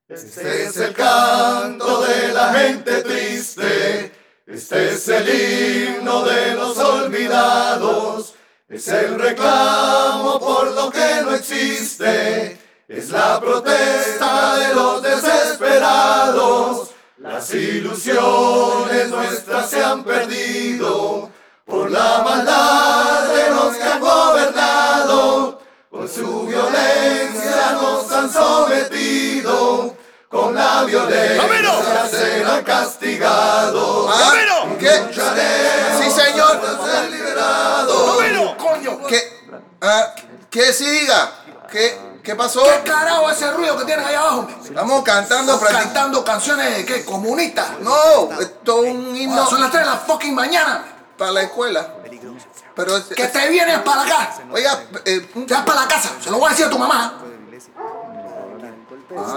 Este es el canto de la gente triste, este es el himno de los olvidados, es el reclamo por lo que no existe, es la protesta de los desesperados. Las ilusiones nuestras se han perdido por la maldad de los que han gobernado, con su violencia nos han sometido, con la violencia serán castigados. ¿Qué? Sí, señor. Ser liberados. Coño. ¿Qué siga? ¿Qué pasó? ¿Qué carajo es ese ruido que tienen ahí abajo? Estamos cantando, Cantando canciones, ¿qué? ¿Comunistas? No, esto es un himno Son las 3 de la fucking mañana. para la escuela. Pero Que te vienes para acá. oiga, Te vas para la casa. Se lo voy a decir a tu mamá.